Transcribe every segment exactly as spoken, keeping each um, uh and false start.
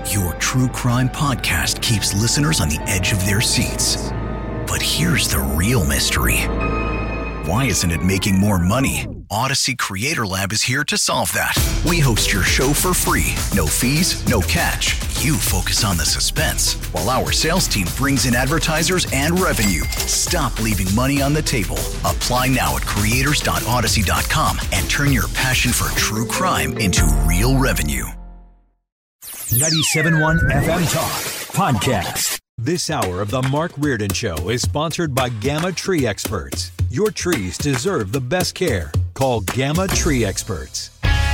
Your true crime podcast keeps listeners on the edge of their seats. But here's the real mystery. Why isn't it making more money? Odyssey Creator Lab is here to solve that. We host your show for free. No fees, no catch. You focus on the suspense, while our sales team brings in advertisers and revenue. Stop leaving money on the table. Apply now at creators dot odyssey dot com and turn your passion for true crime into real revenue. ninety-seven point one F M Talk Podcast. This hour of the Mark Reardon Show is sponsored by Gamma Tree Experts. Your trees deserve the best care. Call Gamma Tree Experts.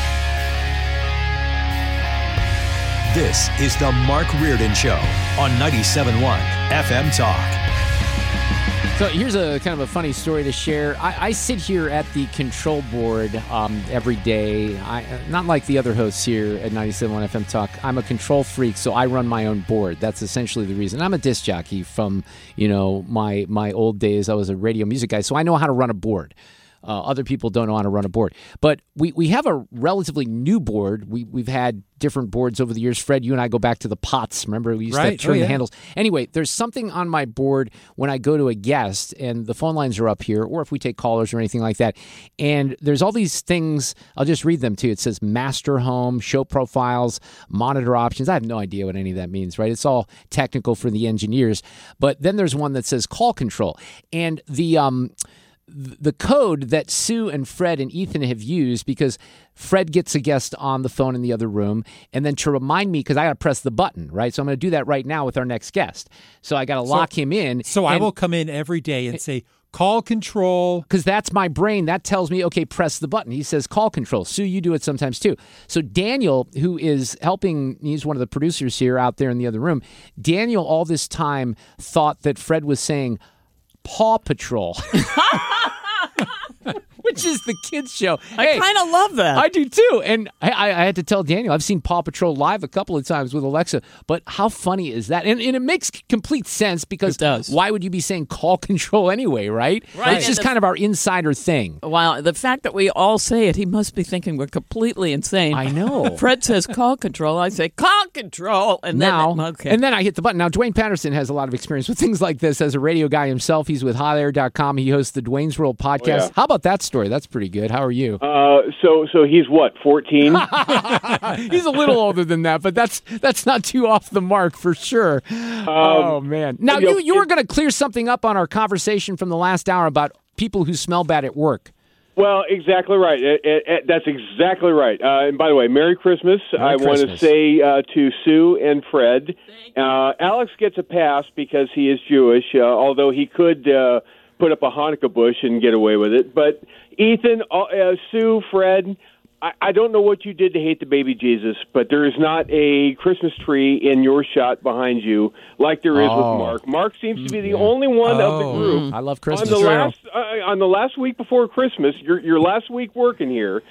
This is the Mark Reardon Show on ninety-seven point one F M Talk. So here's a kind of a funny story to share. I, I sit here at the control board um, every day. I, not like the other hosts here at ninety-seven point one F M Talk. I'm a control freak, so I run my own board. That's essentially the reason. I'm a disc jockey from, you know, my my old days. I was a radio music guy, so I know how to run a board. Uh, other people don't know how to run a board. But we, we have a relatively new board. We, we've had different boards over the years. Fred, you and I go back to the pots. Remember, we used right. to have turn oh, yeah. the handles. Anyway, there's something on my board when I go to a guest, and the phone lines are up here, or if we take callers or anything like that. And there's all these things. I'll just read them to you. It says master home, show profiles, monitor options. I have no idea what any of that means, right? It's all technical for the engineers. But then there's one that says call control. And the... um. the code that Sue and Fred and Ethan have used, because Fred gets a guest on the phone in the other room, and then to remind me, because I got to press the button, right? So I'm going to do that right now with our next guest. So I got to lock so, him in. So and, I will come in every day and say, call control. Because that's my brain. That tells me, okay, press the button. He says call control. Sue, you do it sometimes too. So Daniel, who is helping, he's one of the producers here out there in the other room. Daniel all this time thought that Fred was saying Paw Patrol. Which is the kids' show. I hey, kind of love that. I do too. And I, I, I had to tell Daniel, I've seen Paw Patrol live a couple of times with Alexa, but how funny is that? And, and it makes complete sense, because it does. Why would you be saying call control anyway, right? Right. It's just the, kind of our insider thing. Well, the fact that we all say it, he must be thinking we're completely insane. I know. Fred says call control. I say call control. And now, then, okay. and then I hit the button. Now, Dwayne Patterson has a lot of experience with things like this as a radio guy himself. He's with hot air dot com. He hosts the Dwayne's World podcast. Oh, yeah. How about that story? That's pretty good. How are you? Uh, so so he's what, fourteen? He's a little older than that, but that's that's not too off the mark for sure. Um, oh, man. Now, you, you were going to clear something up on our conversation from the last hour about people who smell bad at work. Well, exactly right. It, it, it, that's exactly right. Uh, and by the way, Merry Christmas. Merry I want to say uh, to Sue and Fred, uh, Alex gets a pass because he is Jewish, uh, although he could uh, put up a Hanukkah bush and get away with it. But Ethan, uh, Sue, Fred, I, I don't know what you did to hate the baby Jesus, but there is not a Christmas tree in your shot behind you like there is oh. with Mark. Mark seems to be the yeah. only one oh. of the group. I love Christmas. On the last, uh, on the last week before Christmas, your your last week working here,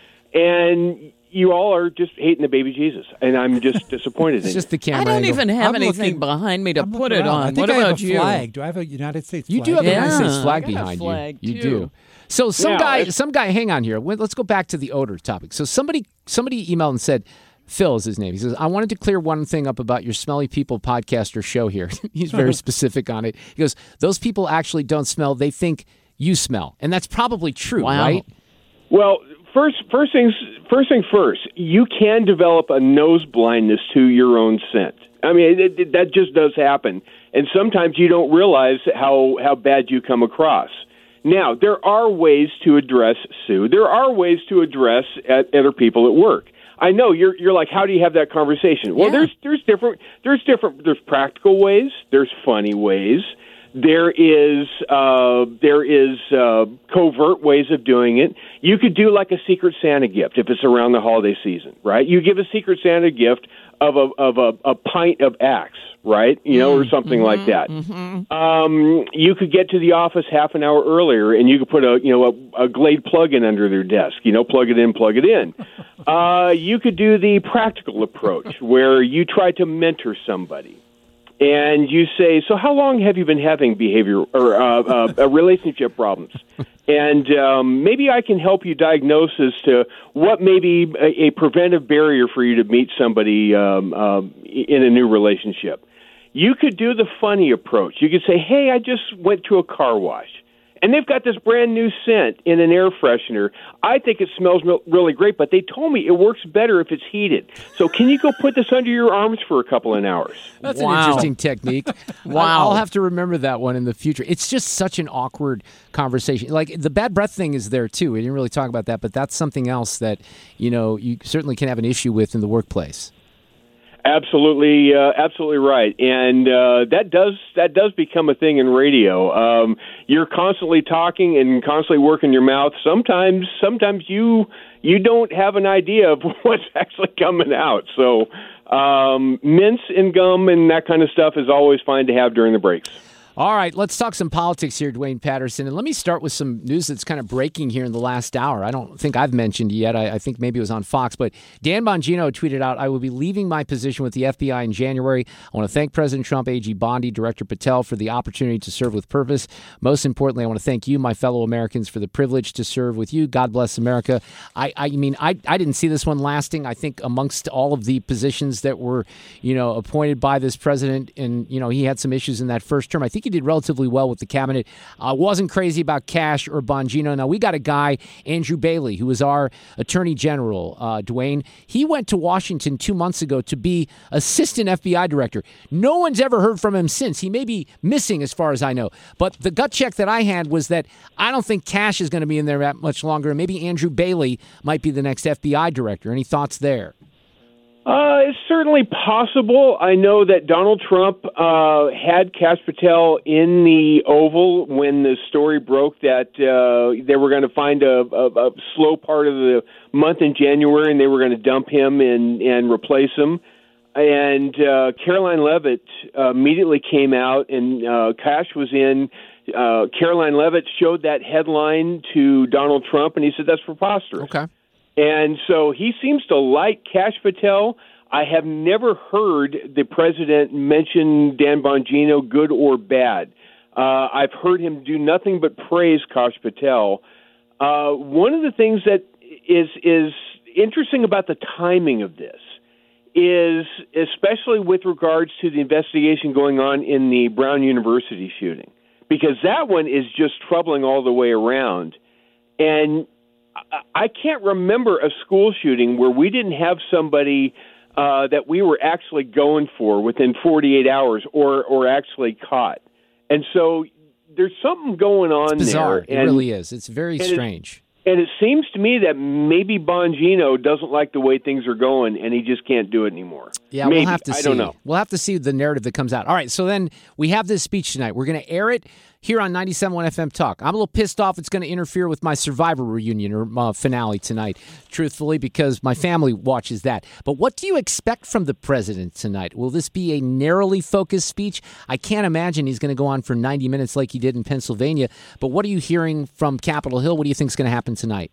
and you all are just hating the baby Jesus, and I'm just disappointed it's in just you. the camera I don't angle. even have I'm anything looking, behind me to I'm put it around. on. I think What I about have a you? flag. Do I have a United States flag? You do have a Yeah. United States flag I got a behind flag, you. You too. do. So some Now, guy, if- some guy, hang on here. Let's go back to the odor topic. So somebody, somebody emailed and said, Phil is his name. He says, I wanted to clear one thing up about your Smelly People podcast or show here. He's very specific on it. He goes, those people actually don't smell. They think you smell. And that's probably true, Wow. right? Well, first, first things first thing first. You can develop a nose blindness to your own scent. I mean, it, it, that just does happen, and sometimes you don't realize how how bad you come across. Now, there are ways to address Sue. There are ways to address at other people at work. I know you're you're like, how do you have that conversation? Well, Yeah. there's there's different there's different there's practical ways. There's funny ways. There is uh, there is uh, covert ways of doing it. You could do like a Secret Santa gift if it's around the holiday season, right? You give a Secret Santa gift of a of a, a pint of Axe, right? You know, or something mm-hmm, like that. Mm-hmm. Um, you could get to the office half an hour earlier, and you could put a you know a, a Glade plug-in under their desk. You know, plug it in, plug it in. uh, you could do the practical approach where you try to mentor somebody. and you say, so how long have you been having behavior or uh, uh, uh, relationship problems? And um, maybe I can help you diagnose as to what may be a, a preventive barrier for you to meet somebody um, um, in a new relationship. You could do the funny approach. You could say, hey, I just went to a car wash, and they've got this brand new scent in an air freshener. I think it smells really great, but they told me it works better if it's heated. So can you go put this under your arms for a couple of hours? That's Wow. an interesting technique. Wow. I'll have to remember that one in the future. It's just such an awkward conversation. Like, the bad breath thing is there, too. We didn't really talk about that, but that's something else that, you know, you certainly can have an issue with in the workplace. Absolutely, uh, absolutely right, and uh, that does that does become a thing in radio. Um, you're constantly talking and constantly working your mouth. Sometimes, sometimes you you don't have an idea of what's actually coming out. So, um, mints and gum and that kind of stuff is always fine to have during the breaks. All right, let's talk some politics here, Dwayne Patterson. And let me start with some news that's kind of breaking here in the last hour. I don't think I've mentioned it yet. I, I think maybe it was on Fox. But Dan Bongino tweeted out, I will be leaving my position with the F B I in January. I want to thank President Trump, A G Bondi, Director Patel for the opportunity to serve with purpose. Most importantly, I want to thank you, my fellow Americans, for the privilege to serve with you. God bless America. I, I mean, I, I didn't see this one lasting. I think amongst all of the positions that were, you know, appointed by this president, and, you know, he had some issues in that first term. I think he did relatively well with the cabinet. Uh, wasn't crazy about Cash or Bongino. Now, we got a guy, Andrew Bailey, who is our Attorney General, uh, Dwayne. He went to Washington two months ago to be Assistant F B I Director. No one's ever heard from him since. He may be missing as far as I know. But the gut check that I had was that I don't think Cash is going to be in there that much longer. And maybe Andrew Bailey might be the next F B I Director. Any thoughts there? Uh, it's certainly possible. I know that Donald Trump uh, had Kash Patel in the Oval when the story broke that uh, they were going to find a, a, a slow part of the month in January, and they were going to dump him and, and replace him. And uh, Caroline Leavitt uh, immediately came out, and uh, Kash was in. Uh, Caroline Leavitt showed that headline to Donald Trump, and he said, that's preposterous. Okay. And so he seems to like Kash Patel. I have never heard the president mention Dan Bongino, good or bad. Uh, I've heard him do nothing but praise Kash Patel. Uh, one of the things that is is interesting about the timing of this is, especially with regards to the investigation going on in the Brown University shooting, because that one is just troubling all the way around. And I can't remember a school shooting where we didn't have somebody uh, that we were actually going for within forty-eight hours or, or actually caught. And so there's something going on it's bizarre. there. It really is. It's very strange. It, and it seems to me that maybe Bongino doesn't like the way things are going, and he just can't do it anymore. Yeah, maybe. we'll have to see. I don't know. We'll have to see the narrative that comes out. All right, so then we have this speech tonight. We're going to air it here on ninety-seven point one F M Talk. I'm a little pissed off it's going to interfere with my Survivor reunion or uh, finale tonight, truthfully, because my family watches that. But what do you expect from the president tonight? Will this be a narrowly focused speech? I can't imagine he's going to go on for ninety minutes like he did in Pennsylvania. But what are you hearing from Capitol Hill? What do you think is going to happen tonight?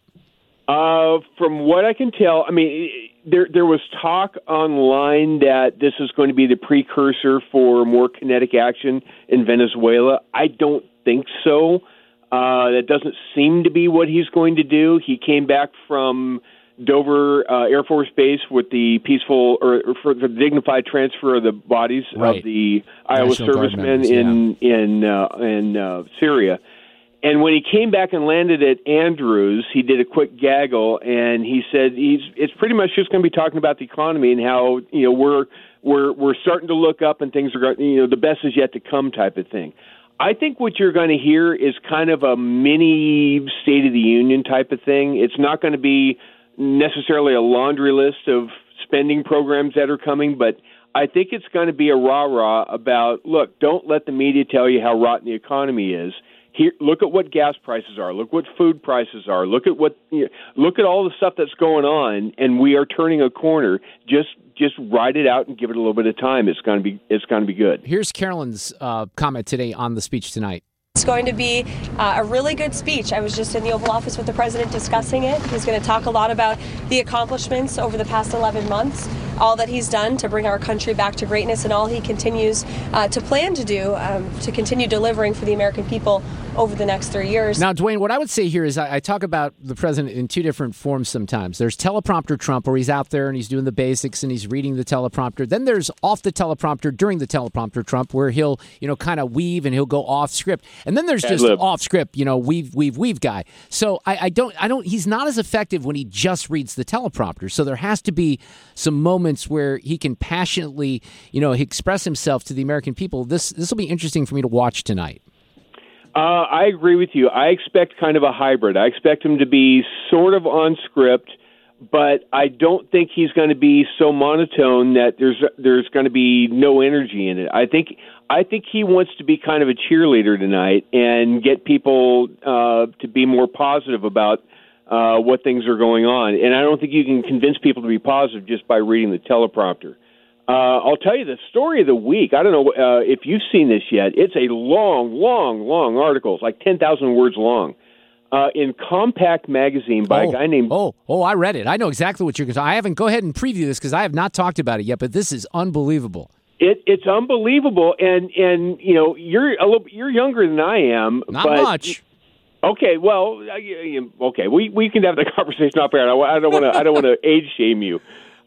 Uh, from what I can tell, I mean, there there was talk online that this is going to be the precursor for more kinetic action in Venezuela. I don't think so. Uh, that doesn't seem to be what he's going to do. He came back from Dover uh, Air Force Base with the peaceful or, or for the dignified transfer of the bodies right. of the Iowa National Guard servicemen members, in yeah. in uh, in uh, Syria. And when he came back and landed at Andrews, he did a quick gaggle, and he said he's it's pretty much just going to be talking about the economy and how you know we're we're we're starting to look up and things are going you know the best is yet to come type of thing. I think what you're going to hear is kind of a mini State of the Union type of thing. It's not going to be necessarily a laundry list of spending programs that are coming, but I think it's going to be a rah-rah about, look, don't let the media tell you how rotten the economy is. Here, look at what gas prices are. Look what food prices are. Look at what you know, look at all the stuff that's going on, and we are turning a corner. Just just ride it out and give it a little bit of time. It's going to be it's going to be good. Here's Carolyn's uh, comment today on the speech tonight. It's going to be uh, a really good speech. I was just in the Oval Office with the president discussing it. He's going to talk a lot about the accomplishments over the past eleven months. all that he's done to bring our country back to greatness and all he continues uh, to plan to do um, to continue delivering for the American people over the next three years. Now, Dwayne, what I would say here is I, I talk about the president in two different forms sometimes. There's teleprompter Trump, where he's out there and he's doing the basics and he's reading the teleprompter. Then there's off the teleprompter during the teleprompter Trump, where he'll, you know, kind of weave and he'll go off script. And then there's just off script, you know, weave, weave, weave guy. So I, I don't, I don't, he's not as effective when he just reads the teleprompter. So there has to be some moments where he can passionately, you know, express himself to the American people. This, this will be interesting for me to watch tonight. Uh, I agree with you. I expect kind of a hybrid. I expect him to be sort of on script, but I don't think he's going to be so monotone that there's there's going to be no energy in it. I think I think he wants to be kind of a cheerleader tonight and get people uh, to be more positive about uh, what things are going on. And I don't think you can convince people to be positive just by reading the teleprompter. Uh, I'll tell you the story of the week. I don't know uh, if you've seen this yet. It's a long, long, long article. It's like ten thousand words long. Uh, in Compact Magazine by oh, a guy named... Oh, oh, I read it. I know exactly what you're going to I haven't... Go ahead and preview this because I have not talked about it yet, but this is unbelievable. It, it's unbelievable, and, and you know, you're a little, you're younger than I am. Not but, much. Okay, well, okay, we we can have the conversation off air. I don't want to I don't want to age shame you.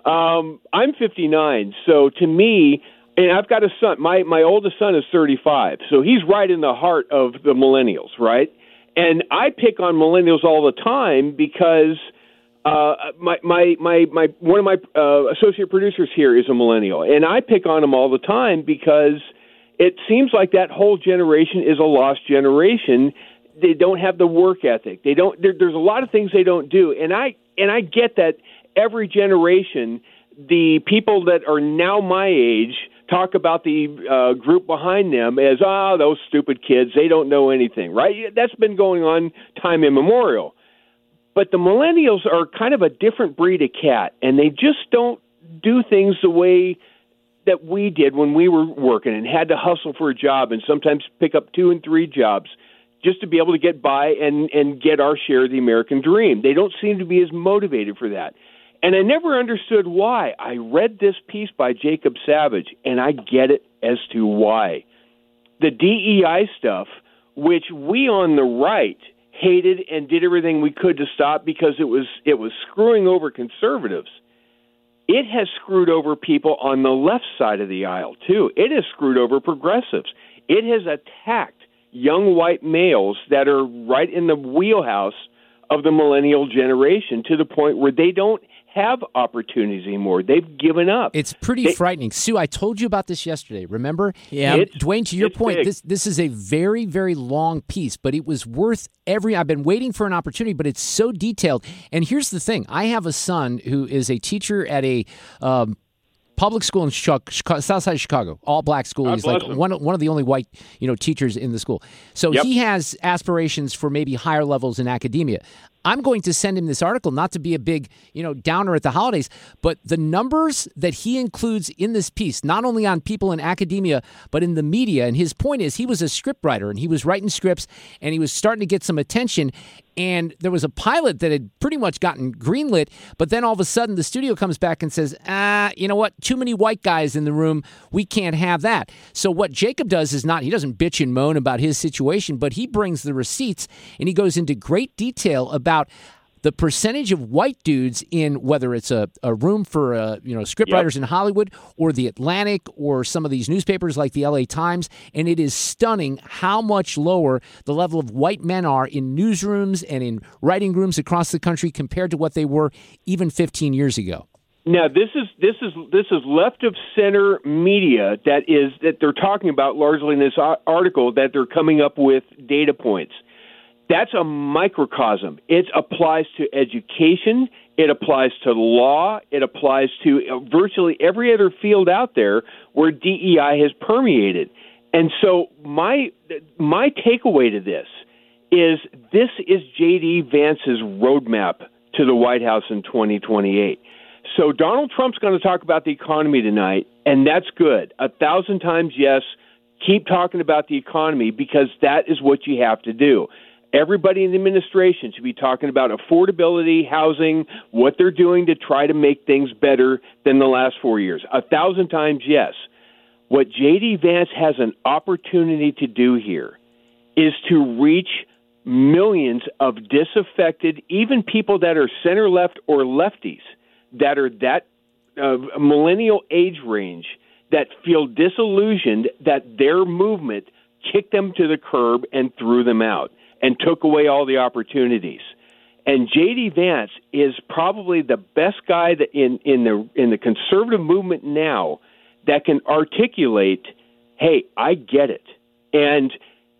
Um, I'm fifty-nine, so to me, and I've got a son. My my oldest son is thirty-five, so he's right in the heart of the millennials, right? And I pick on millennials all the time because uh, my my my my one of my uh, associate producers here is a millennial, and I pick on them all the time because it seems like that whole generation is a lost generation. They don't have the work ethic. They don't. There, there's a lot of things they don't do, and I and I get that. Every generation, the people that are now my age talk about the uh, group behind them as, ah, oh, those stupid kids, they don't know anything, right? That's been going on time immemorial. But the millennials are kind of a different breed of cat, and they just don't do things the way that we did when we were working and had to hustle for a job and sometimes pick up two and three jobs just to be able to get by and, and get our share of the American dream. They don't seem to be as motivated for that. And I never understood why. I read this piece by Jacob Savage, and I get it as to why. The D E I stuff, which we on the right hated and did everything we could to stop because it was it was screwing over conservatives, it has screwed over people on the left side of the aisle, too. It has screwed over progressives. It has attacked young white males that are right in the wheelhouse of the millennial generation to the point where they don't have opportunities anymore. They've given up. It's pretty they, frightening. Sue, I told you about this yesterday, remember? Yeah. It, Dwayne, to your point, big. this this is a very, very long piece, but it was worth every... I've been waiting for an opportunity, but it's so detailed. And here's the thing. I have a son who is a teacher at a... Um, public school in Chicago, South Side of Chicago, all black school. God He's like him. one one of the only white, you know, teachers in the school. So Yep. he has aspirations for maybe higher levels in academia. I'm going to send him this article, not to be a big, you know, downer at the holidays, but the numbers that he includes in this piece, not only on people in academia, but in the media. And his point is he was a scriptwriter and he was writing scripts and he was starting to get some attention. And there was a pilot that had pretty much gotten greenlit, but then all of a sudden the studio comes back and says, ah, you know what? Too many white guys in the room. We can't have that. So what Jacob does is not, he doesn't bitch and moan about his situation, but he brings the receipts and he goes into great detail about the percentage of white dudes in whether it's a, a room for uh, you know scriptwriters yep. in Hollywood or the Atlantic or some of these newspapers like the L A Times, and it is stunning how much lower the level of white men are in newsrooms and in writing rooms across the country compared to what they were even fifteen years ago. Now this is this is this is left of center media that is that they're talking about largely in this article that they're coming up with data points. That's a microcosm. It applies to education. It applies to law. It applies to virtually every other field out there where D E I has permeated. And so my my takeaway to this is this is J D Vance's roadmap to the White House in twenty twenty-eight. So Donald Trump's going to talk about the economy tonight, and that's good. A thousand times yes. Keep talking about the economy because that is what you have to do. Everybody in the administration should be talking about affordability, housing, what they're doing to try to make things better than the last four years. A thousand times, yes. What J D. Vance has an opportunity to do here is to reach millions of disaffected, even people that are center-left or lefties, that are that uh, millennial age range, that feel disillusioned that their movement kicked them to the curb and threw them out and took away all the opportunities. And J D. Vance is probably the best guy that in, in the in the conservative movement now that can articulate, hey, I get it. And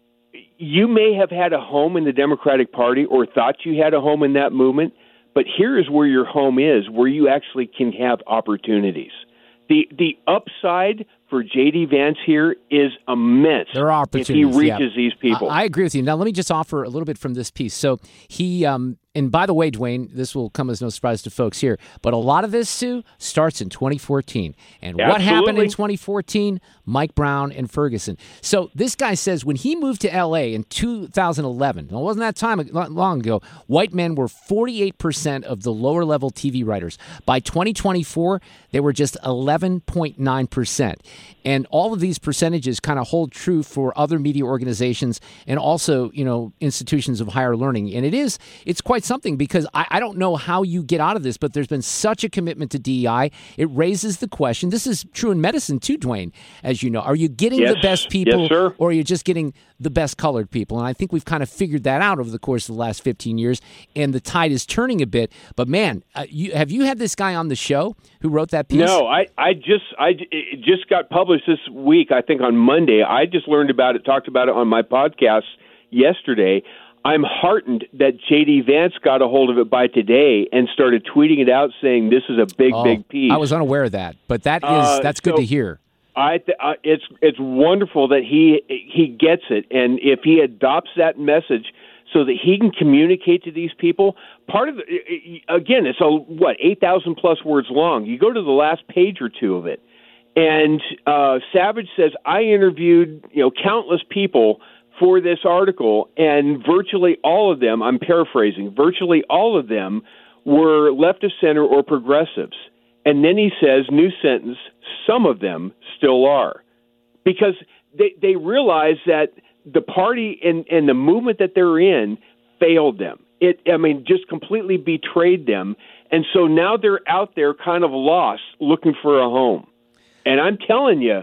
you may have had a home in the Democratic Party or thought you had a home in that movement, but here is where your home is, where you actually can have opportunities. The the upside for J D. Vance here is immense. There are opportunities if he reaches yeah. these people. I, I agree with you. Now, let me just offer a little bit from this piece. So he, um, and by the way, Dwayne, this will come as no surprise to folks here, but a lot of this, Sue, starts in twenty fourteen. And Absolutely. what happened in twenty fourteen? Mike Brown and Ferguson. So this guy says when he moved to L A in two thousand eleven, it wasn't that time long ago, white men were forty-eight percent of the lower-level T V writers. By twenty twenty-four, they were just eleven point nine percent. And all of these percentages kind of hold true for other media organizations and also, you know, institutions of higher learning. And it is, it's quite something because I, I don't know how you get out of this, but there's been such a commitment to D E I. It raises the question. This is true in medicine too, Dwayne, as you know. Are you getting yes. the best people yes, sir. or are you just getting the best colored people? And I think we've kind of figured that out over the course of the last fifteen years, and the tide is turning a bit. But man, uh, you, have you had this guy on the show who wrote that piece? No, I, I just I it just got published this week, I think on Monday. I just learned about it, talked about it on my podcast yesterday. I'm heartened that J D. Vance got a hold of it by today and started tweeting it out saying this is a big, oh, big piece. I was unaware of that, but that is uh, that's good so to hear. I th- uh, it's it's wonderful that he he gets it, and if he adopts that message so that he can communicate to these people, part of the, again, it's a what eight thousand plus words long. You go to the last page or two of it, and uh, Savage says, I interviewed you know countless people for this article, and virtually all of them, I'm paraphrasing, virtually all of them were left of center or progressives. And then he says, new sentence, some of them still are. Because they, they realize that the party and, and the movement that they're in failed them. It, I mean, just completely betrayed them. And so now they're out there kind of lost, looking for a home. And I'm telling you,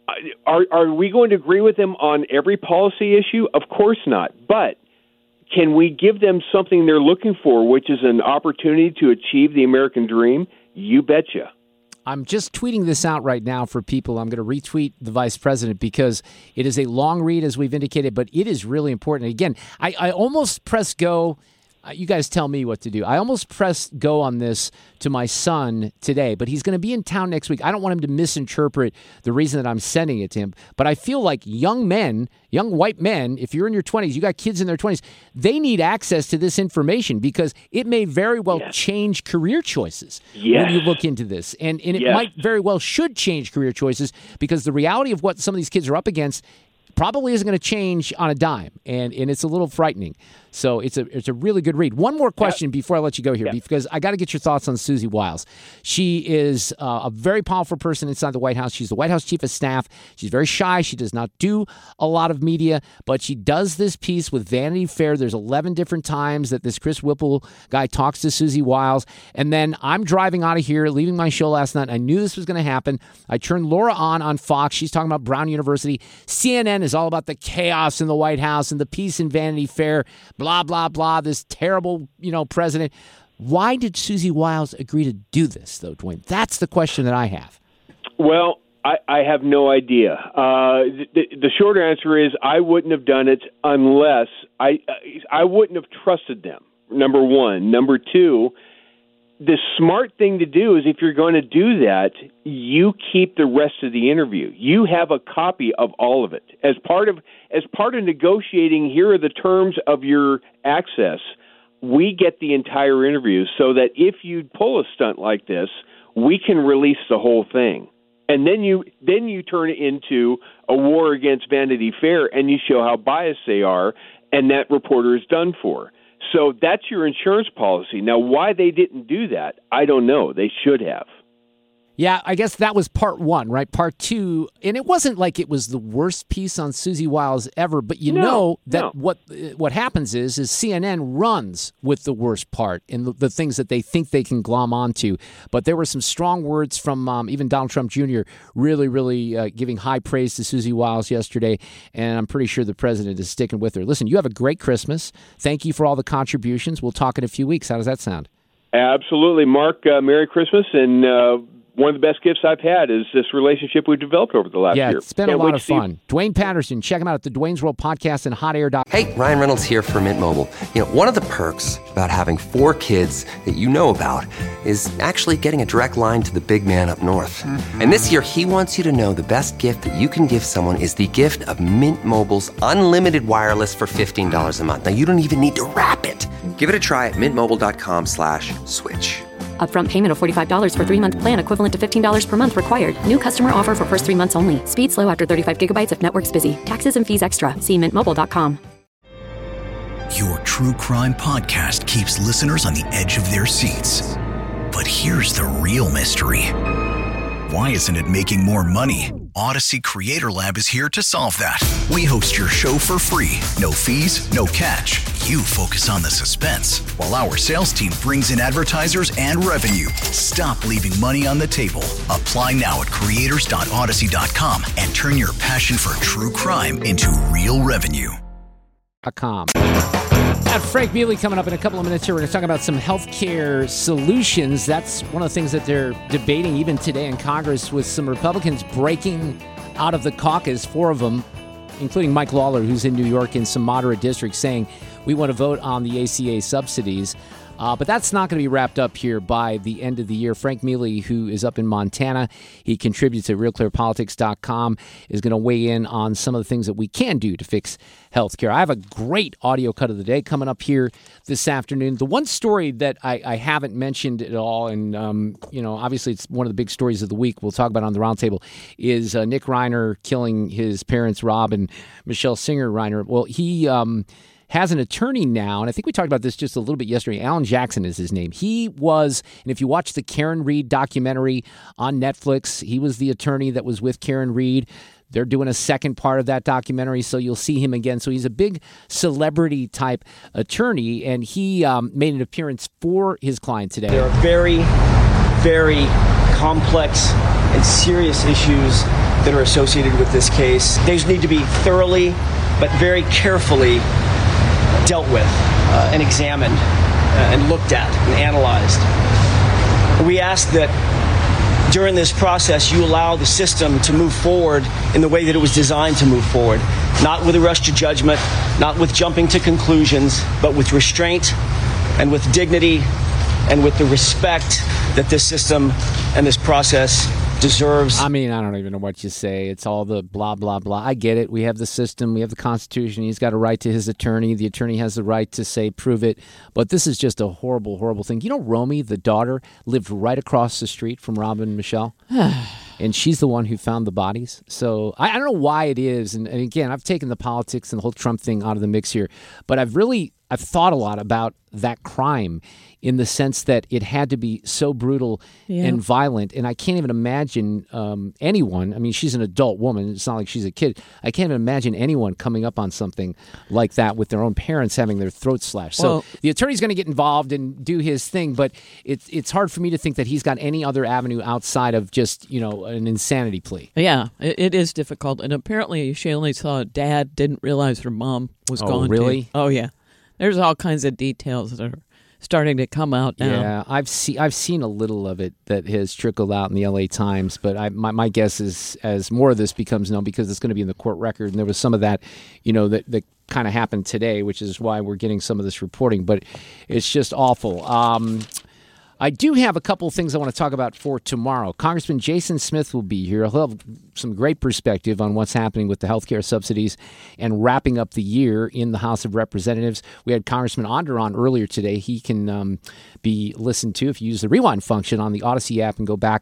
Are are we going to agree with them on every policy issue? Of course not. But can we give them something they're looking for, which is an opportunity to achieve the American dream? You betcha. I'm just tweeting this out right now for people. I'm going to retweet the vice president because it is a long read, as we've indicated, but it is really important. Again, I, I almost press go. You guys tell me what to do. I almost pressed go on this to my son today, but he's going to be in town next week. I don't want him to misinterpret the reason that I'm sending it to him, but I feel like young men, young white men, if you're in your twenties, you got kids in their twenties, they need access to this information because it may very well yes. change career choices yes. when you look into this. And, and it yes. might very well should change career choices because the reality of what some of these kids are up against probably isn't going to change on a dime, and, and it's a little frightening. So it's a it's a really good read. One more question yeah. before I let you go here, yeah. because I got to get your thoughts on Susie Wiles. She is uh, a very powerful person inside the White House. She's the White House Chief of Staff. She's very shy. She does not do a lot of media, but she does this piece with Vanity Fair. There's eleven different times that this Chris Whipple guy talks to Susie Wiles, and then I'm driving out of here, leaving my show last night. I knew this was going to happen. I turned Laura on on Fox. She's talking about Brown University. C N N is all about the chaos in the White House and the piece in Vanity Fair, blah, blah, blah, this terrible, you know, president. Why did Susie Wiles agree to do this, though, Dwayne? That's the question that I have. Well, I, I have no idea. Uh, the, the short answer is I wouldn't have done it unless I, I wouldn't have trusted them, number one. Number two, the smart thing to do is if you're going to do that, you keep the rest of the interview. You have a copy of all of it. As part of as part of negotiating, here are the terms of your access. We get the entire interview so that if you pull a stunt like this, we can release the whole thing. And then you then you turn it into a war against Vanity Fair and you show how biased they are and that reporter is done for. So that's your insurance policy. Now, why they didn't do that, I don't know. They should have. Yeah, I guess that was part one, right? Part two, and it wasn't like it was the worst piece on Susie Wiles ever, but you no, know that no. what what happens is is C N N runs with the worst part and the, the things that they think they can glom onto. But there were some strong words from um, even Donald Trump Junior really, really uh, giving high praise to Susie Wiles yesterday, and I'm pretty sure the president is sticking with her. Listen, you have a great Christmas. Thank you for all the contributions. We'll talk in a few weeks. How does that sound? Absolutely. Mark, uh, Merry Christmas, and uh, one of the best gifts I've had is this relationship we've developed over the last yeah, year. Yeah, it's been Can't a lot of see fun. Dwayne Patterson, check him out at the Dwayne's World Podcast and hot air dot com. Hey, Ryan Reynolds here for Mint Mobile. You know, one of the perks about having four kids that you know about is actually getting a direct line to the big man up north. Mm-hmm. And this year, he wants you to know the best gift that you can give someone is the gift of Mint Mobile's unlimited wireless for fifteen dollars a month. Now, you don't even need to wrap it. Give it a try at mintmobile.com slash switch. Upfront payment of forty-five dollars for three-month plan equivalent to fifteen dollars per month required. New customer offer for first three months only. Speed slow after thirty-five gigabytes if network's busy. Taxes and fees extra. See mint mobile dot com. Your true crime podcast keeps listeners on the edge of their seats. But here's the real mystery. Why isn't it making more money? Odyssey Creator Lab is here to solve that. We host your show for free. No fees, no catch. You focus on the suspense, while our sales team brings in advertisers and revenue. Stop leaving money on the table. Apply now at creators dot odyssey dot com and turn your passion for true crime into real revenue. Com. Got Frank Mealy coming up in a couple of minutes here. We're going to talk about some healthcare solutions. That's one of the things that they're debating even today in Congress, with some Republicans breaking out of the caucus, four of them, including Mike Lawler, who's in New York in some moderate districts, saying we want to vote on the A C A subsidies. Uh, but that's not going to be wrapped up here by the end of the year. Frank Mealy, who is up in Montana, he contributes at real clear politics dot com, is going to weigh in on some of the things that we can do to fix health care. I have a great audio cut of the day coming up here this afternoon. The one story that I, I haven't mentioned at all, and, um, you know, obviously it's one of the big stories of the week, we'll talk about it on the roundtable, is uh, Nick Reiner killing his parents, Rob and Michelle Singer Reiner. Well, he... Um, has an attorney now, and I think we talked about this just a little bit yesterday. Alan Jackson is his name. He was, and if you watch the Karen Reed documentary on Netflix, he was the attorney that was with Karen Reed. They're doing a second part of that documentary, so you'll see him again. So he's a big celebrity-type attorney, and he um, made an appearance for his client today. There are very, very complex and serious issues that are associated with this case. These need to be thoroughly, but very carefully dealt with uh, and examined uh, and looked at and analyzed. We ask that during this process you allow the system to move forward in the way that it was designed to move forward, not with a rush to judgment, not with jumping to conclusions, but with restraint and with dignity and with the respect that this system and this process deserves. I mean, I don't even know what you say. It's all the blah, blah, blah. I get it. We have the system. We have the Constitution. He's got a right to his attorney. The attorney has the right to say, prove it. But this is just a horrible, horrible thing. You know, Romy, the daughter, lived right across the street from Rob and Michelle. And she's the one who found the bodies. So I, I don't know why it is. And, and again, I've taken the politics and the whole Trump thing out of the mix here. But I've really, I've thought a lot about that crime in the sense that it had to be so brutal yeah. and violent. And I can't even imagine um, anyone, I mean, she's an adult woman. It's not like she's a kid. I can't even imagine anyone coming up on something like that with their own parents having their throats slashed. Well, so the attorney's going to get involved and do his thing, but it's it's hard for me to think that he's got any other avenue outside of just, you know, an insanity plea. Yeah, it, it is difficult. And apparently she only saw Dad, didn't realize her mom was oh, gone. Really? Too. Oh, yeah. There's all kinds of details that are starting to come out now. Yeah, I've seen I've seen a little of it that has trickled out in the L A Times, but I, my my guess is as more of this becomes known, because it's going to be in the court record, and there was some of that, you know, that that kind of happened today, which is why we're getting some of this reporting. But it's just awful. Um, I do have a couple of things I want to talk about for tomorrow. Congressman Jason Smith will be here. He'll have some great perspective on what's happening with the healthcare subsidies and wrapping up the year in the House of Representatives. We had Congressman Onder on earlier today. He can um, be listened to if you use the rewind function on the Odyssey app and go back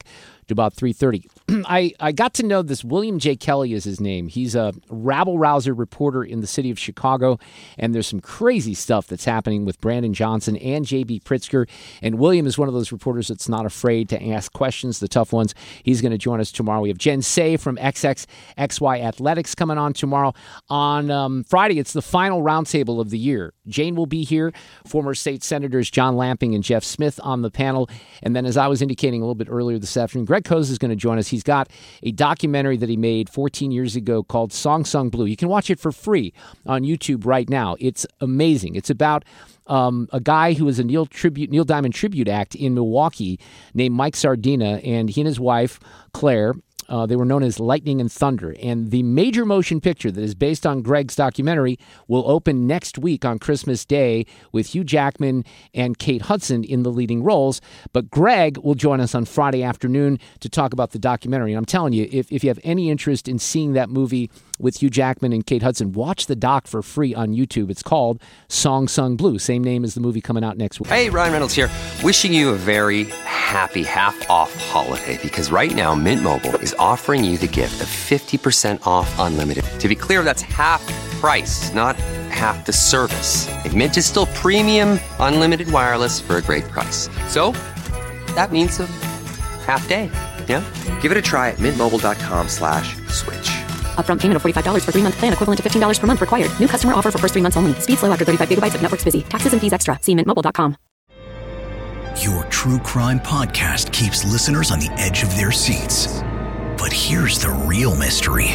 to about three thirty. I, I got to know this William J. Kelly is his name. He's a rabble-rouser reporter in the city of Chicago, and there's some crazy stuff that's happening with Brandon Johnson and J B. Pritzker, and William is one of those reporters that's not afraid to ask questions, the tough ones. He's going to join us tomorrow. We have Jen Say from X X X Y Athletics coming on tomorrow. On um, Friday, it's the final roundtable of the year. Jane will be here, former state senators John Lamping and Jeff Smith on the panel, and then as I was indicating a little bit earlier this afternoon, Greg Coase is going to join us. He's got a documentary that he made fourteen years ago called Song Sung Blue. You can watch it for free on YouTube right now. It's amazing. It's about um, a guy who was a Neil tribute, Neil Diamond tribute act in Milwaukee named Mike Sardina, and he and his wife, Claire, Uh, they were known as Lightning and Thunder. And the major motion picture that is based on Greg's documentary will open next week on Christmas Day with Hugh Jackman and Kate Hudson in the leading roles. But Greg will join us on Friday afternoon to talk about the documentary. And I'm telling you, if, if you have any interest in seeing that movie with Hugh Jackman and Kate Hudson, watch the doc for free on YouTube. It's called Song Sung Blue, same name as the movie coming out next week. Hey, Ryan Reynolds here, wishing you a very happy half-off holiday, because right now Mint Mobile is offering you the gift of fifty percent off unlimited. To be clear, that's half price, not half the service. And Mint is still premium unlimited wireless for a great price. So that means a half day, yeah? Give it a try at mintmobile.com slash switch. Upfront payment of forty-five dollars for three-month plan equivalent to fifteen dollars per month required. New customer offer for first three months only. Speed slow after thirty-five gigabytes if network's busy. Taxes and fees extra. See mint mobile dot com. Your true crime podcast keeps listeners on the edge of their seats. But here's the real mystery.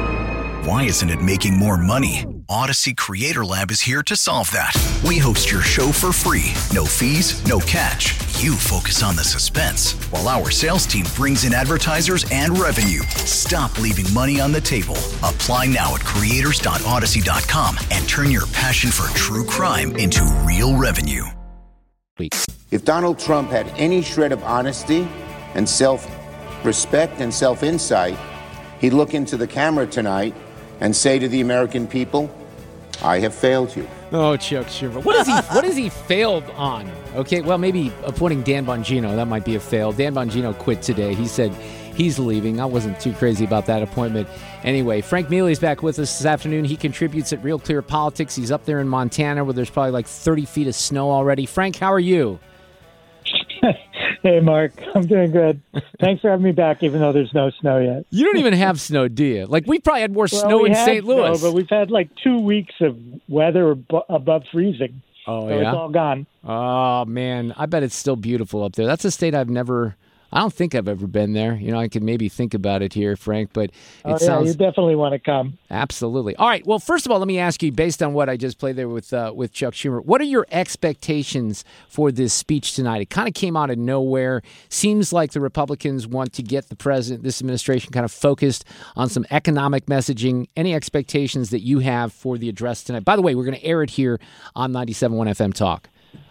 Why isn't it making more money? Odyssey Creator Lab is here to solve that. We host your show for free. No fees, no catch. You focus on the suspense, while our sales team brings in advertisers and revenue. Stop leaving money on the table. Apply now at creators dot odyssey dot com and turn your passion for true crime into real revenue. If Donald Trump had any shred of honesty and self-respect and self-insight, he'd look into the camera tonight and say to the American people, I have failed you. Oh, Chuck Schumer. What is he What is he failed on? Okay, well, maybe appointing Dan Bongino. That might be a fail. Dan Bongino quit today. He said he's leaving. I wasn't too crazy about that appointment. Anyway, Frank Mealy's back with us this afternoon. He contributes at Real Clear Politics. He's up there in Montana where there's probably like thirty feet of snow already. Frank, how are you? Hey, Mark. I'm doing good. Thanks for having me back, even though there's no snow yet. You don't even have snow, do you? Like, we probably had more well, snow we in had Saint Louis. Snow, but we've had like two weeks of weather ab- above freezing. Oh, so yeah? it's all gone. Oh, man. I bet it's still beautiful up there. That's a state I've never... I don't think I've ever been there. You know, I could maybe think about it here, Frank, but it oh, sounds... yeah, you definitely want to come. Absolutely. All right. Well, first of all, let me ask you, based on what I just played there with uh, with Chuck Schumer, what are your expectations for this speech tonight? It kind of came out of nowhere. Seems like the Republicans want to get the president, this administration, kind of focused on some economic messaging. Any expectations that you have for the address tonight? By the way, we're going to air it here on ninety-seven point one F M Talk.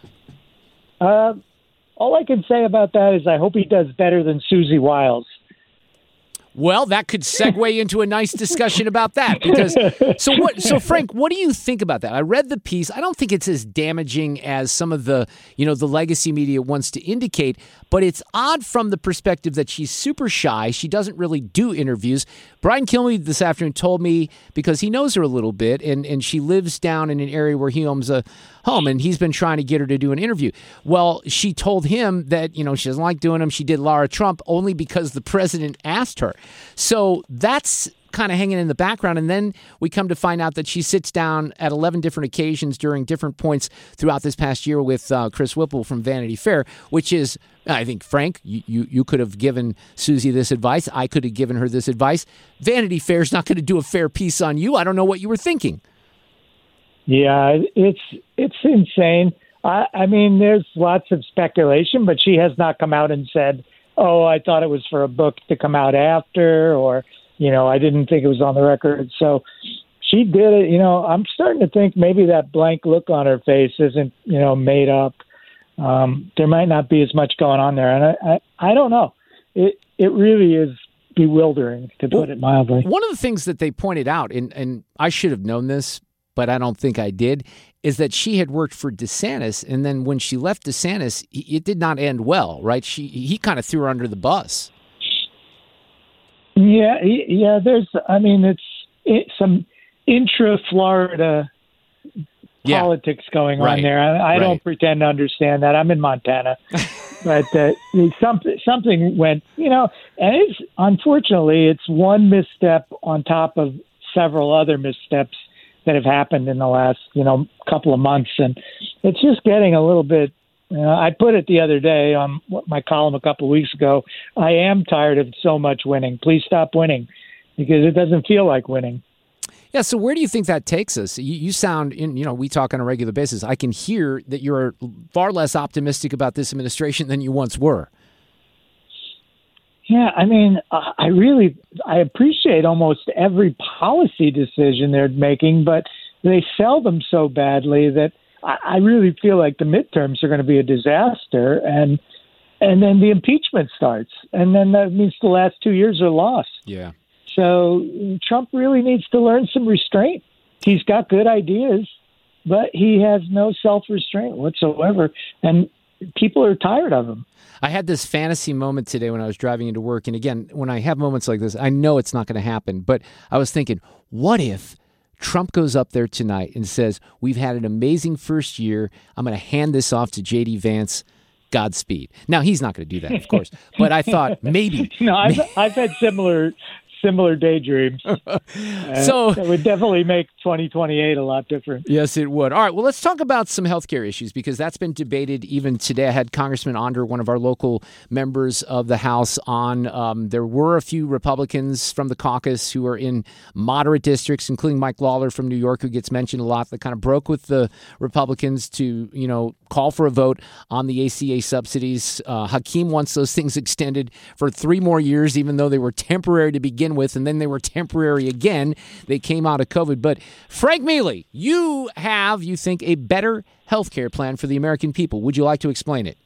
Uh All I can say about that is I hope he does better than Susie Wiles. Well, that could segue into a nice discussion about that. Because so what? So Frank, what do you think about that? I read the piece. I don't think it's as damaging as some of the, you know, the legacy media wants to indicate. But it's odd from the perspective that she's super shy. She doesn't really do interviews. Brian Kilmeade this afternoon told me, because he knows her a little bit, and, and she lives down in an area where he owns a home, and he's been trying to get her to do an interview. Well, she told him that, you know, she doesn't like doing them. She did Lara Trump only because the president asked her. So that's kind of hanging in the background. And then we come to find out that she sits down at eleven different occasions during different points throughout this past year with uh, Chris Whipple from Vanity Fair, which is, I think, Frank, you, you, you could have given Susie this advice. I could have given her this advice. Vanity Fair's not going to do a fair piece on you. I don't know what you were thinking. Yeah, it's it's insane. I, I mean, there's lots of speculation, but she has not come out and said, oh, I thought it was for a book to come out after, or, you know, I didn't think it was on the record. So she did it. You know, I'm starting to think maybe that blank look on her face isn't, you know, made up. Um, there might not be as much going on there. And I, I, I don't know. It it really is bewildering, to put it mildly. One of the things that they pointed out, and, and I should have known this, but I don't think I did, is that she had worked for DeSantis, and then when she left DeSantis, it did not end well, right? She He kind of threw her under the bus. Yeah, yeah. There's, I mean, it's, it's some intra-Florida yeah. politics going right. on there. I, I right. don't pretend to understand that. I'm in Montana, but uh, something something went, you know. And it's unfortunately, it's one misstep on top of several other missteps that have happened in the last, you know, couple of months, and it's just getting a little bit. You know, I put it the other day on my column a couple of weeks ago. I am tired of so much winning. Please stop winning, because it doesn't feel like winning. Yeah, so where do you think that takes us? You, you sound, in, you know, we talk on a regular basis. I can hear that you're far less optimistic about this administration than you once were. Yeah, I mean, uh, I really, I appreciate almost every policy decision they're making, but they sell them so badly that I, I really feel like the midterms are going to be a disaster, and and then the impeachment starts, and then that means the last two years are lost. Yeah. So Trump really needs to learn some restraint. He's got good ideas, but he has no self-restraint whatsoever, and people are tired of him. I had this fantasy moment today when I was driving into work, and again, when I have moments like this, I know it's not going to happen, but I was thinking, what if Trump goes up there tonight and says, we've had an amazing first year, I'm going to hand this off to J D Vance, Godspeed. Now, he's not going to do that, of course, but I thought maybe. No, I've, I've had similar similar daydreams. Uh, so it would definitely make twenty twenty-eight a lot different. Yes, it would. All right, well, let's talk about some healthcare issues, because that's been debated even today. I had Congressman Onder, one of our local members of the House, on. Um, there were a few Republicans from the caucus who are in moderate districts, including Mike Lawler from New York, who gets mentioned a lot, that kind of broke with the Republicans to, you know, call for a vote on the A C A subsidies. Uh, Hakeem wants those things extended for three more years, even though they were temporary to begin with, and then they were temporary again. They came out of COVID. But Frank Mealy, you have, you think, a better health care plan for the American people. Would you like to explain it?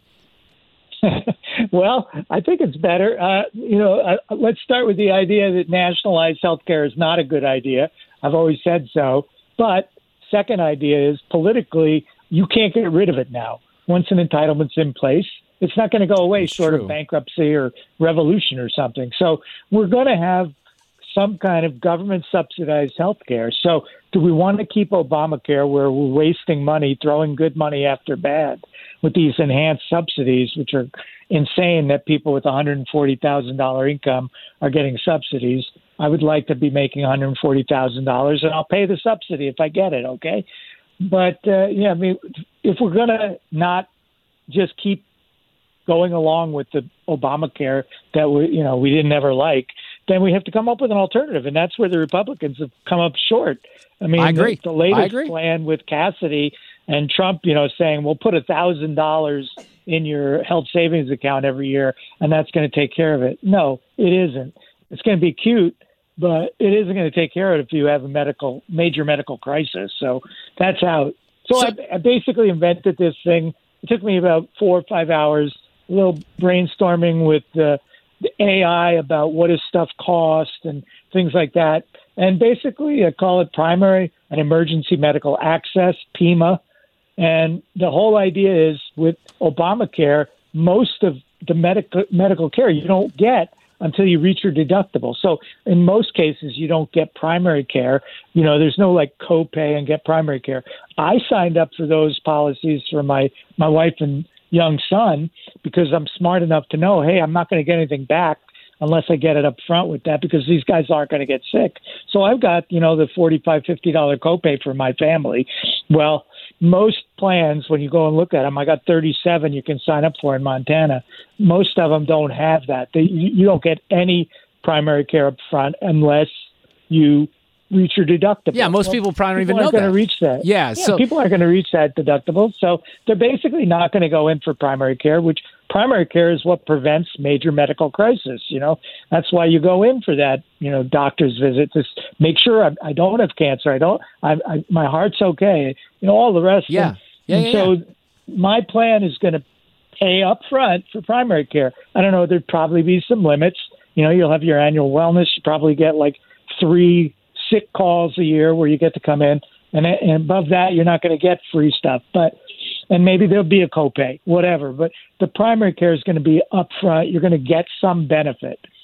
Well, I think it's better. Uh, you know, uh, let's start with the idea that nationalized health care is not a good idea. I've always said so. But second idea is politically, you can't get rid of it now. Once an entitlement's in place, it's not going to go away That's short true. of bankruptcy or revolution or something. So we're going to have some kind of government-subsidized health care. So do we want to keep Obamacare, where we're wasting money, throwing good money after bad, with these enhanced subsidies, which are insane that people with one hundred forty thousand dollars income are getting subsidies? I would like to be making one hundred forty thousand dollars, and I'll pay the subsidy if I get it, okay? But, uh, yeah, I mean, if we're going to not just keep going along with the Obamacare that we, you know, we didn't ever like, then we have to come up with an alternative, and that's where the Republicans have come up short. I mean, I agree. The, the latest I agree. plan with Cassidy and Trump, you know, saying we'll put a thousand dollars in your health savings account every year, and that's going to take care of it. No, it isn't. It's going to be cute, but it isn't going to take care of it if you have a medical, major medical crisis. So that's out. So, so I, I basically invented this thing. It took me about four or five hours, a little brainstorming with the, the A I about what does stuff cost and things like that. And basically, I call it primary and emergency medical access, P M A. And the whole idea is with Obamacare, most of the medical medical care you don't get until you reach your deductible. So in most cases, you don't get primary care. You know, there's no like copay and get primary care. I signed up for those policies for my, my wife and young son because I'm smart enough to know, hey, I'm not going to get anything back unless I get it up front with that, because these guys aren't going to get sick. So I've got, you know, the forty-five dollars, fifty dollars copay for my family. Well, most plans, when you go and look at them, I got thirty-seven you can sign up for in Montana. Most of them don't have that. They, you don't get any primary care up front unless you reach your deductible. Yeah, most well, people probably don't even know that. People aren't going to reach that. Yeah, yeah so people aren't going to reach that deductible. So they're basically not going to go in for primary care, which primary care is what prevents major medical crisis. You know, that's why you go in for that, you know, doctor's visit to make sure I, I don't have cancer. I don't, I, I, my heart's okay. You know, all the rest. Yeah. And, yeah, and yeah so yeah. my plan is going to pay up front for primary care. I don't know. There'd probably be some limits. You know, you'll have your annual wellness. You probably get like three sick calls a year where you get to come in, and, and above that you're not going to get free stuff, but and maybe there'll be a copay, whatever, but the primary care is going to be up front. You're going to get some benefit.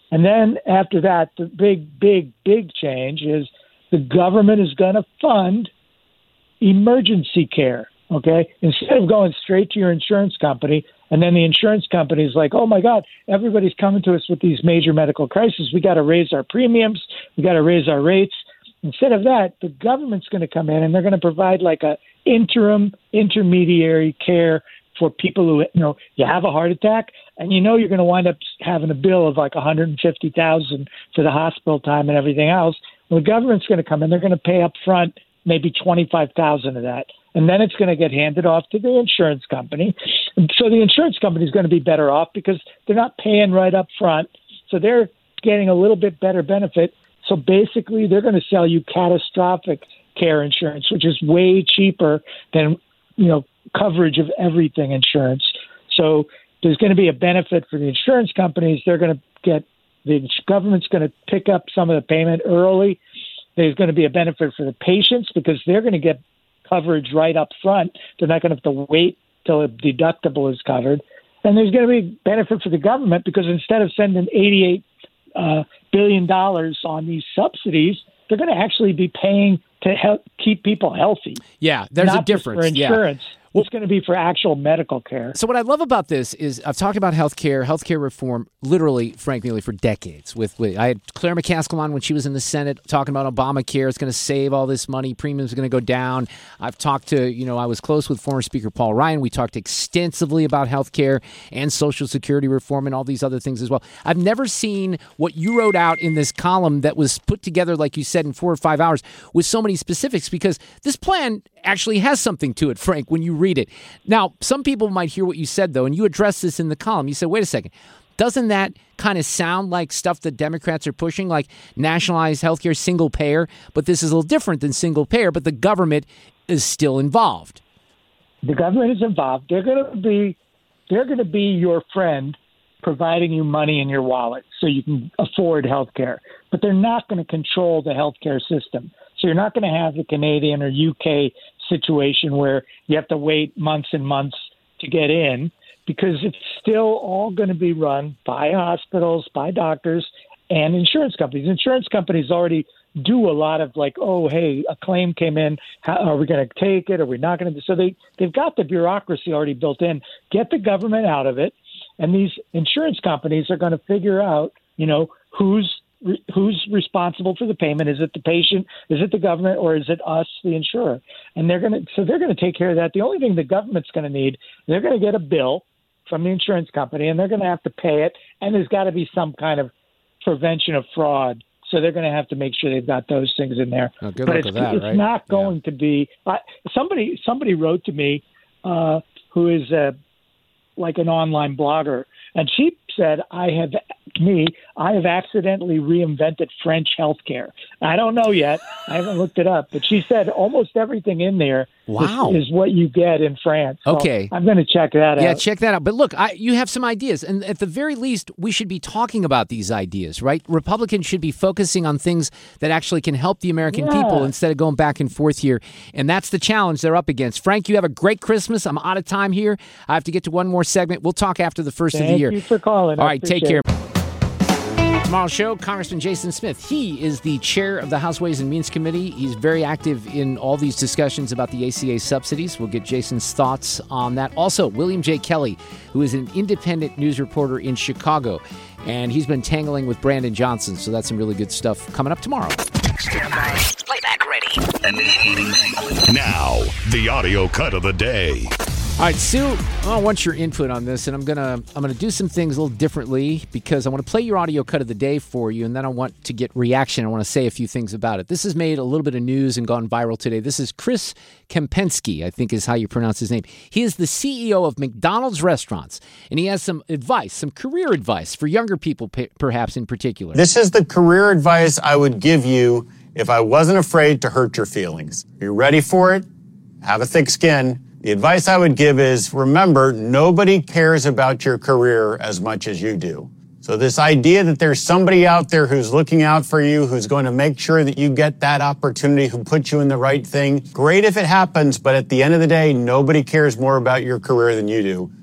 And then after that, the big, big, big change is the government is going to fund emergency care, okay? Instead of going straight to your insurance company, and then the insurance company is like, oh, my God, everybody's coming to us with these major medical crises. We got to raise our premiums. We got to raise our rates. Instead of that, the government's going to come in, and they're going to provide like a interim, intermediary care for people who, you know, you have a heart attack and you know you're going to wind up having a bill of like one hundred fifty thousand dollars for the hospital time and everything else. Well, the government's going to come in. They're going to pay up front maybe twenty-five thousand dollars of that. And then it's going to get handed off to the insurance company. And so the insurance company is going to be better off because they're not paying right up front. So they're getting a little bit better benefit. So basically, they're going to sell you catastrophic care insurance, which is way cheaper than, you know, coverage of everything insurance. So there's going to be a benefit for the insurance companies. They're going to get, the government's going to pick up some of the payment early. There's going to be a benefit for the patients because they're going to get coverage right up front. They're not going to have to wait till a deductible is covered. And there's going to be benefit for the government because instead of sending eighty-eight uh, billion dollars on these subsidies, they're going to actually be paying to help keep people healthy. Yeah, there's not a difference. Just for insurance. Yeah. It's going to be for actual medical care. So what I love about this is I've talked about healthcare, healthcare reform, literally, frankly, for decades. With, with I had Claire McCaskill on when she was in the Senate talking about Obamacare. It's going to save all this money. Premiums are going to go down. I've talked to, you know, I was close with former Speaker Paul Ryan. We talked extensively about healthcare and Social Security reform and all these other things as well. I've never seen what you wrote out in this column that was put together, like you said, in four or five hours with so many specifics, because this plan actually has something to it, Frank, when you read it. Now, some people might hear what you said, though, and you addressed this in the column. You said, wait a second, doesn't that kind of sound like stuff that Democrats are pushing, like nationalized healthcare, single payer? But this is a little different than single payer, but the government is still involved. The government is involved. They're going to be, they're going to be your friend, providing you money in your wallet so you can afford health care. But they're not going to control the health care system. So you're not going to have the Canadian or U K situation where you have to wait months and months to get in, because it's still all going to be run by hospitals, by doctors, and insurance companies. Insurance companies already do a lot of like, oh, hey, a claim came in. How, are we going to take it? Are we not going to? So they, they've got the bureaucracy already built in. Get the government out of it. And these insurance companies are going to figure out, you know, who's who's responsible for the payment. Is it the patient? Is it the government? Or is it us, the insurer? And they're going to, so they're going to take care of that. The only thing the government's going to need, they're going to get a bill from the insurance company, and they're going to have to pay it. And there's got to be some kind of prevention of fraud. So they're going to have to make sure they've got those things in there. Oh, good but luck it's, with that, it's right? not going yeah. to be, uh, somebody, somebody wrote to me, uh, who is a, like an online blogger, and she said, I have me, I have accidentally reinvented French healthcare. I don't know yet. I haven't looked it up, but she said almost everything in there wow. is, is what you get in France. So okay. I'm going to check that yeah, out. Yeah, check that out. But look, I, you have some ideas, and at the very least, we should be talking about these ideas, right? Republicans should be focusing on things that actually can help the American yeah. people instead of going back and forth here. And that's the challenge they're up against. Frank, you have a great Christmas. I'm out of time here. I have to get to one more segment. We'll talk after the first Thank of the year. Thank you for calling. All right, take care. Tomorrow's show, Congressman Jason Smith. He is the chair of the House Ways and Means Committee. He's very active in all these discussions about the A C A subsidies. We'll get Jason's thoughts on that. Also, William J. Kelly, who is an independent news reporter in Chicago, and he's been tangling with Brandon Johnson, so that's some really good stuff coming up tomorrow. Stand by. Playback ready. Now, the audio cut of the day. All right, Sue, I want your input on this, and I'm gonna I'm gonna do some things a little differently because I want to play your audio cut of the day for you, and then I want to get reaction. I want to say a few things about it. This has made a little bit of news and gone viral today. This is Chris Kempensky, I think is how you pronounce his name. He is the C E O of McDonald's Restaurants, and he has some advice, some career advice for younger people, perhaps in particular. This is the career advice I would give you if I wasn't afraid to hurt your feelings. Are you ready for it? Have a thick skin. The advice I would give is, remember, nobody cares about your career as much as you do. So this idea that there's somebody out there who's looking out for you, who's going to make sure that you get that opportunity, who puts you in the right thing, great if it happens, but at the end of the day, nobody cares more about your career than you do.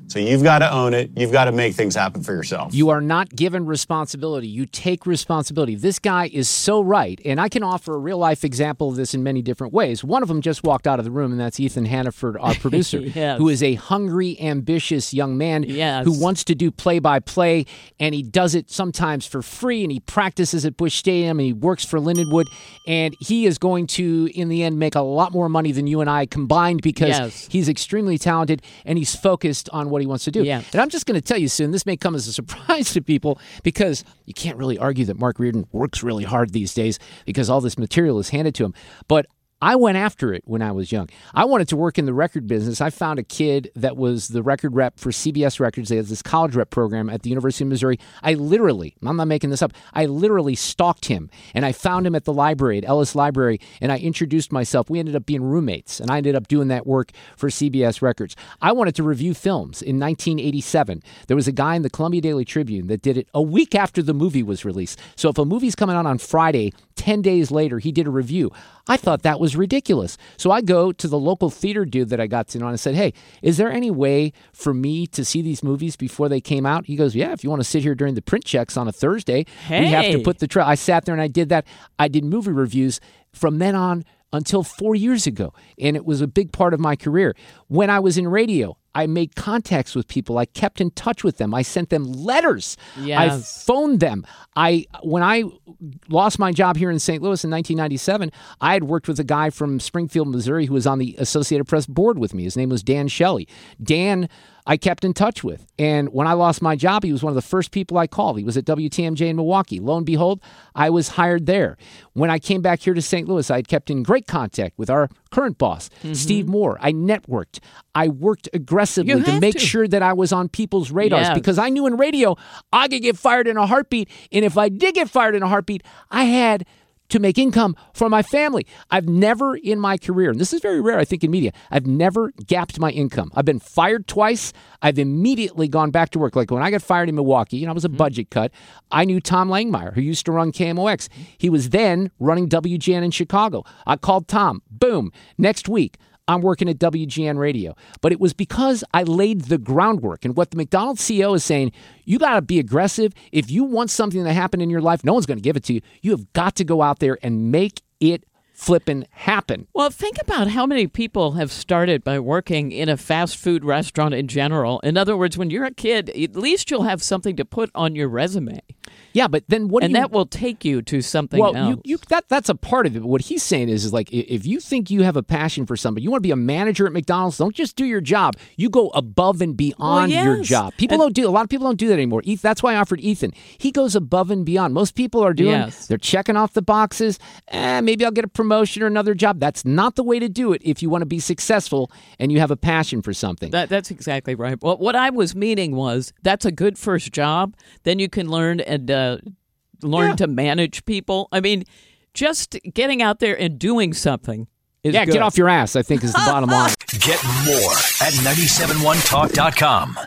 So you've got to own it. You've got to make things happen for yourself. You are not given responsibility. You take responsibility. This guy is so right. And I can offer a real-life example of this in many different ways. One of them just walked out of the room, and that's Ethan Hannaford, our producer, yes. who is a hungry, ambitious young man yes. who wants to do play-by-play, and he does it sometimes for free, and he practices at Busch Stadium, and he works for Lindenwood, and he is going to, in the end, make a lot more money than you and I combined because yes. he's extremely talented, and he's focused on what he wants to do. Yeah. And I'm just going to tell you soon, this may come as a surprise to people because you can't really argue that Mark Reardon works really hard these days because all this material is handed to him. But I went after it when I was young. I wanted to work in the record business. I found a kid that was the record rep for C B S Records. They had this college rep program at the University of Missouri. I literally, I'm not making this up, I literally stalked him, and I found him at the library, at Ellis Library, and I introduced myself. We ended up being roommates, and I ended up doing that work for C B S Records. I wanted to review films. In nineteen eighty-seven, there was a guy in the Columbia Daily Tribune that did it a week after the movie was released. So if a movie's coming out on Friday, ten days later, he did a review. I thought that was ridiculous. So I go to the local theater dude that I got to know, and I said, hey, is there any way for me to see these movies before they came out? He goes, yeah, if you want to sit here during the print checks on a Thursday, hey. we have to put the... Tra-. I sat there and I did that. I did movie reviews from then on until four years ago, and it was a big part of my career. When I was in radio, I made contacts with people. I kept in touch with them. I sent them letters. Yes. I phoned them. I when I lost my job here in Saint Louis in nineteen ninety-seven, I had worked with a guy from Springfield, Missouri, who was on the Associated Press board with me. His name was Dan Shelley. Dan, I kept in touch with. And when I lost my job, he was one of the first people I called. He was at W T M J in Milwaukee. Lo and behold, I was hired there. When I came back here to Saint Louis, I had kept in great contact with our current boss, mm-hmm. Steve Moore. I networked. I worked aggressively to make to. sure that I was on people's radars yes. because I knew in radio I could get fired in a heartbeat. And if I did get fired in a heartbeat, I had to make income for my family. I've never in my career, and this is very rare, I think, in media, I've never gapped my income. I've been fired twice. I've immediately gone back to work. Like when I got fired in Milwaukee, you know, it was a budget cut. I knew Tom Langmeyer, who used to run K M O X. He was then running W G N in Chicago. I called Tom. Boom. Next week, I'm working at W G N Radio. But it was because I laid the groundwork. And what the McDonald's C E O is saying, you got to be aggressive. If you want something to happen in your life, no one's going to give it to you. You have got to go out there and make it flippin' happen. Well, think about how many people have started by working in a fast food restaurant in general. In other words, when you're a kid, at least you'll have something to put on your resume. Yeah, but then what do and you... that will take you to something well, else. You, you, that, that's a part of it. What he's saying is, is like, if you think you have a passion for something, you want to be a manager at McDonald's, don't just do your job. You go above and beyond well, yes. your job. People and, don't do, a lot of people don't do that anymore. That's why I offered Ethan. He goes above and beyond. Most people are doing, yes. they're checking off the boxes. Eh, maybe I'll get a promotion or another job. That's not the way to do it if you want to be successful and you have a passion for something. That, that's exactly right. Well, what I was meaning was, that's a good first job. Then you can learn and... Uh, learn yeah. to manage people. I mean, just getting out there and doing something is Yeah, good. Get off your ass, I think, is the bottom line. Get more at nine seven one talk dot com.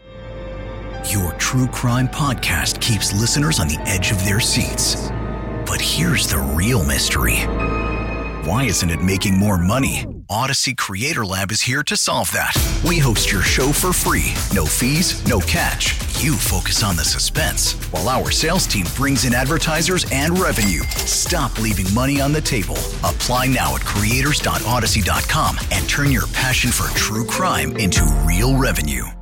Your true crime podcast keeps listeners on the edge of their seats. But here's the real mystery. Why isn't it making more money? Odyssey Creator Lab is here to solve that. We host your show for free. No fees, no catch. You focus on the suspense, while our sales team brings in advertisers and revenue. Stop leaving money on the table. Apply now at creators dot odyssey dot com and turn your passion for true crime into real revenue.